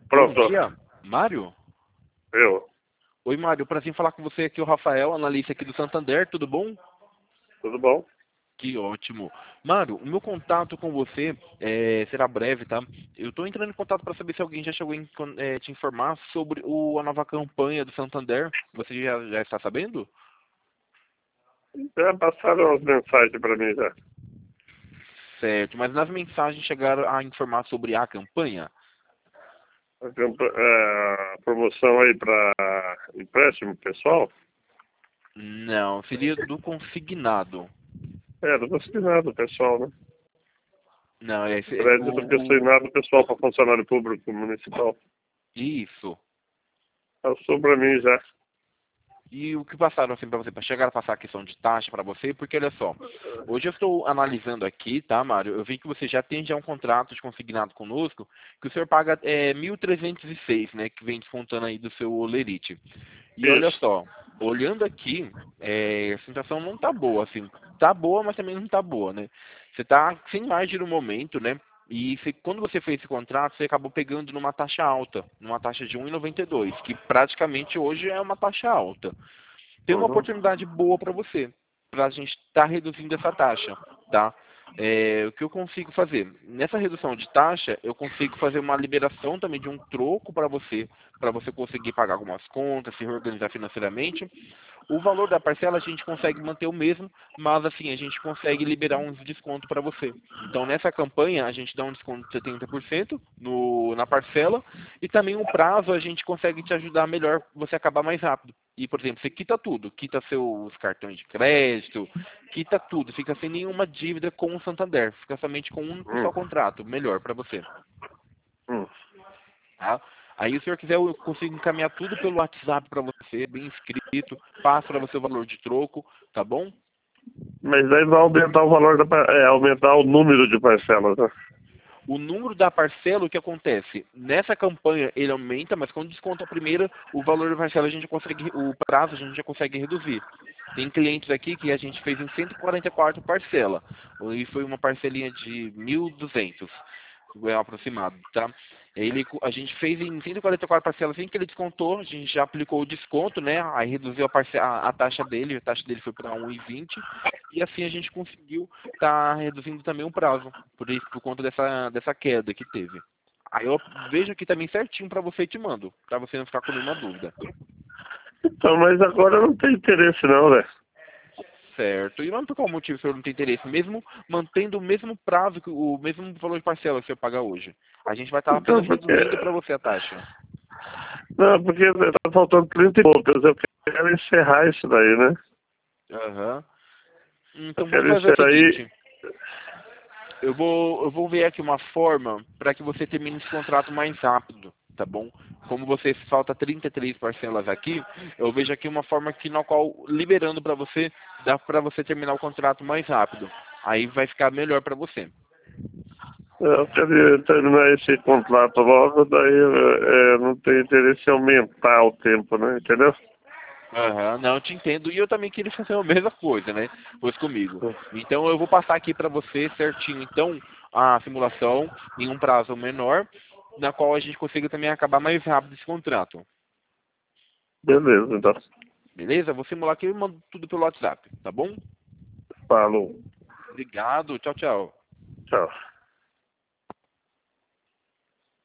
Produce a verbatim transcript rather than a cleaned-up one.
Bom Pronto. dia, Mário? Eu. Oi, Mário, prazer em falar com você aqui, o Rafael, analista aqui do Santander, tudo bom? Tudo bom? Que ótimo. Mário, o meu contato com você é, será breve, tá? Eu estou entrando em contato para saber se alguém já chegou em é, te informar sobre o, a nova campanha do Santander. Você já, já está sabendo? Já passaram as mensagens para mim já. Certo, mas nas mensagens chegaram a informar sobre a campanha? A, campa- a promoção aí para empréstimo pessoal? Não, seria do consignado. É, do consignado pessoal, né? Não, é, esse- é Crédito do o, o- consignado pessoal para funcionário público municipal. isso. Passou para mim já. E o que passaram assim para você, para chegar a passar a questão de taxa para você, porque olha só, hoje eu estou analisando aqui, tá, Mário? Eu vi que você já tem já um contrato de consignado conosco, que o senhor paga é, mil trezentos e seis, né, que vem descontando aí do seu Olerite. E olha Isso. só, olhando aqui, é, a situação não tá boa, assim, tá boa, mas também não tá boa, né? Você tá sem margem no momento, né? E você- quando você fez esse contrato, você acabou pegando numa taxa alta, numa taxa de um vírgula noventa e dois, que praticamente hoje é uma taxa alta. Tem uma Uhum. oportunidade boa para você, para a gente estar reduzindo essa taxa, tá? É, o que eu consigo fazer? Nessa redução de taxa, eu consigo fazer uma liberação também de um troco para você, para você conseguir pagar algumas contas, se reorganizar financeiramente. O valor da parcela a gente consegue manter o mesmo, mas assim, a gente consegue liberar uns desconto para você. Então, nessa campanha, a gente dá um desconto de setenta por cento no, na parcela e também o prazo a gente consegue te ajudar melhor, você acabar mais rápido. E, por exemplo, você quita tudo, quita seus cartões de crédito, quita tudo, fica sem nenhuma dívida com o Santander, fica somente com um Hum. só contrato, melhor para você. Hum. Tá? Aí, se o senhor quiser, eu consigo encaminhar tudo pelo WhatsApp para você, bem escrito, passo para você o valor de troco, tá bom? Mas daí vai aumentar o valor da par- é, aumentar o número de parcelas, né? O número da parcela, o que acontece? Nessa campanha ele aumenta, mas quando desconta a primeira, o valor da parcela a gente consegue, o prazo a gente já consegue reduzir. Tem clientes aqui que a gente fez em cento e quarenta e quatro parcela, e foi uma parcelinha de mil e duzentos, é aproximado, tá? Ele, a gente fez em cento e quarenta e quatro parcelas, assim que ele descontou, a gente já aplicou o desconto, né? Aí reduziu a, parce- a, a taxa dele, a taxa dele foi para um vírgula vinte, e assim a gente conseguiu estar reduzindo também o prazo, por isso, por conta dessa, dessa queda que teve. Aí eu vejo aqui também certinho para você e te mando, para você não ficar com nenhuma dúvida. Então, mas agora não tem interesse não, né? Certo. E não por qual motivo o senhor não tem interesse, mesmo mantendo o mesmo prazo, que o mesmo valor de parcela que o senhor paga hoje. A gente vai estar Então, apenas porque... reduzindo para você a taxa. Não, porque tá faltando trinta e poucas. Eu quero encerrar isso daí, né? Aham. Eu Então vamos quero fazer o encerrar aí. seguinte. Eu vou, eu vou ver aqui uma forma para que você termine esse contrato mais rápido, tá bom? Como você falta trinta e três parcelas aqui, eu vejo aqui uma forma que na qual liberando para você dá para você terminar o contrato mais rápido. Aí vai ficar melhor para você. Eu quero terminar esse contrato logo, daí é, não tenho interesse em aumentar o tempo, né? Entendeu? Aham, não, eu te entendo. E eu também queria fazer a mesma coisa, né? Pois comigo. Então eu vou passar aqui para você certinho, então, a simulação em um prazo menor, na qual a gente consiga também acabar mais rápido esse contrato. Beleza, então. Beleza? Vou simular aqui e mando tudo pelo WhatsApp, tá bom? Falou. Obrigado, tchau, tchau. Tchau.